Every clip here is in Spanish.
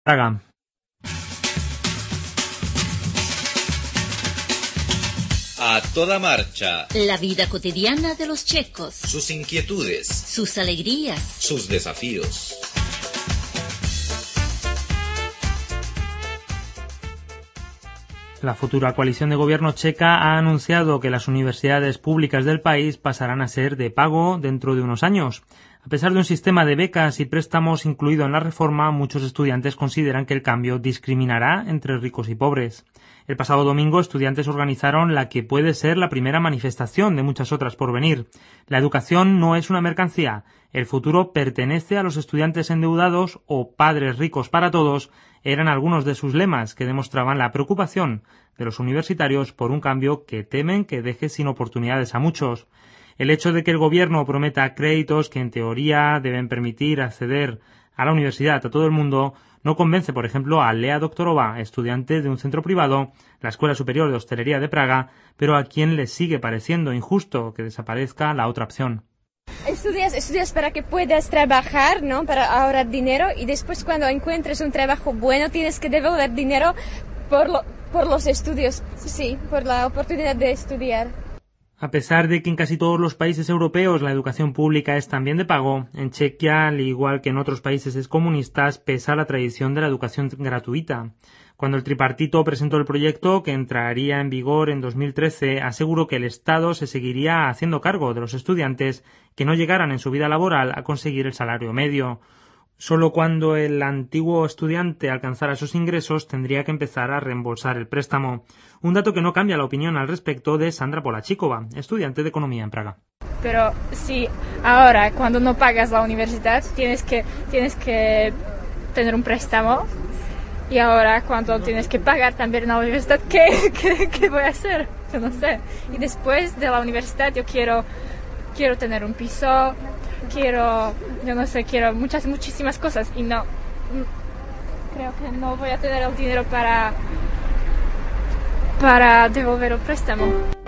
Praga. A toda marcha. La vida cotidiana de los checos. Sus inquietudes. Sus alegrías. Sus desafíos. La futura coalición de gobierno checa ha anunciado que las universidades públicas del país pasarán a ser de pago dentro de unos años. A pesar de un sistema de becas y préstamos incluido en la reforma, muchos estudiantes consideran que el cambio discriminará entre ricos y pobres. El pasado domingo, estudiantes organizaron la que puede ser la primera manifestación de muchas otras por venir. La educación no es una mercancía. El futuro pertenece a los estudiantes endeudados o padres ricos para todos, eran algunos de sus lemas que demostraban la preocupación de los universitarios por un cambio que temen que deje sin oportunidades a muchos. El hecho de que el gobierno prometa créditos que en teoría deben permitir acceder a la universidad a todo el mundo no convence, por ejemplo, a Lea Doktorova, estudiante de un centro privado, la Escuela Superior de Hostelería de Praga, pero a quien le sigue pareciendo injusto que desaparezca la otra opción. Estudias para que puedas trabajar, ¿no? Para ahorrar dinero, y después cuando encuentres un trabajo bueno tienes que devolver dinero por los estudios, sí, por la oportunidad de estudiar. A pesar de que en casi todos los países europeos la educación pública es también de pago, en Chequia, al igual que en otros países excomunistas, pesa la tradición de la educación gratuita. Cuando el tripartito presentó el proyecto, que entraría en vigor en 2013, aseguró que el Estado se seguiría haciendo cargo de los estudiantes que no llegaran en su vida laboral a conseguir el salario medio. Solo cuando el antiguo estudiante alcanzara esos ingresos tendría que empezar a reembolsar el préstamo. Un dato que no cambia la opinión al respecto de Sandra Polachikova, estudiante de Economía en Praga. Pero si ahora, cuando no pagas la universidad, tienes que tener un préstamo, y ahora cuando tienes que pagar también la universidad, ¿qué voy a hacer? Yo no sé. Y después de la universidad yo quiero tener un piso, quiero muchísimas cosas, y no creo que no voy a tener el dinero para devolver el préstamo.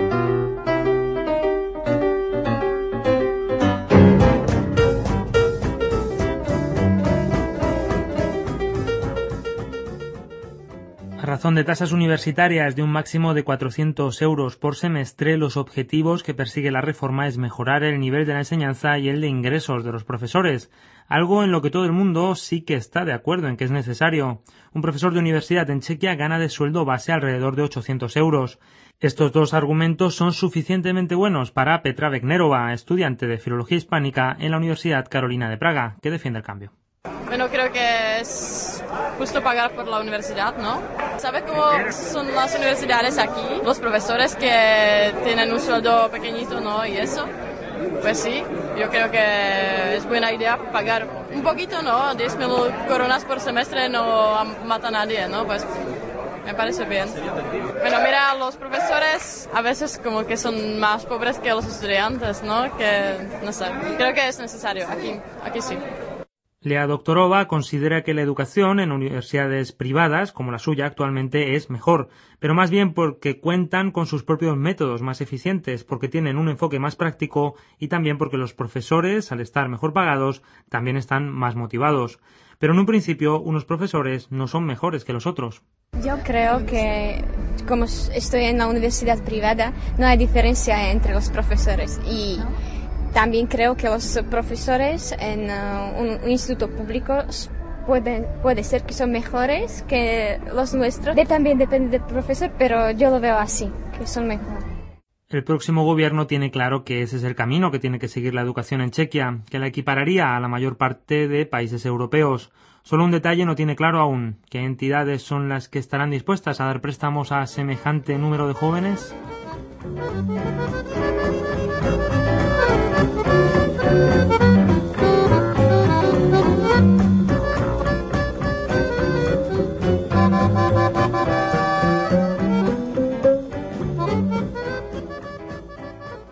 A razón de tasas universitarias de un máximo de 400 euros por semestre, los objetivos que persigue la reforma es mejorar el nivel de la enseñanza y el de ingresos de los profesores, algo en lo que todo el mundo sí que está de acuerdo en que es necesario. Un profesor de universidad en Chequia gana de sueldo base alrededor de 800 euros. Estos dos argumentos son suficientemente buenos para Petra Vegnerova, estudiante de Filología Hispánica en la Universidad Carolina de Praga, que defiende el cambio. Bueno, creo que es justo pagar por la universidad, ¿no? ¿Sabe cómo son las universidades aquí? Los profesores que tienen un sueldo pequeñito, ¿no? Y eso, pues sí, yo creo que es buena idea pagar un poquito, ¿no? 10.000 coronas por semestre no mata a nadie, ¿no? Pues me parece bien. Bueno, mira, los profesores a veces como que son más pobres que los estudiantes, ¿no? Que, no sé, creo que es necesario, aquí sí. Lea Doktorova considera que la educación en universidades privadas, como la suya actualmente, es mejor, pero más bien porque cuentan con sus propios métodos más eficientes, porque tienen un enfoque más práctico y también porque los profesores, al estar mejor pagados, también están más motivados. Pero en un principio, unos profesores no son mejores que los otros. Yo creo que, como estoy en la universidad privada, no hay diferencia entre los profesores, y también creo que los profesores en un instituto público puede ser que son mejores que los nuestros. También depende del profesor, pero yo lo veo así, que son mejores. El próximo gobierno tiene claro que ese es el camino que tiene que seguir la educación en Chequia, que la equipararía a la mayor parte de países europeos. Solo un detalle no tiene claro aún: ¿qué entidades son las que estarán dispuestas a dar préstamos a semejante número de jóvenes?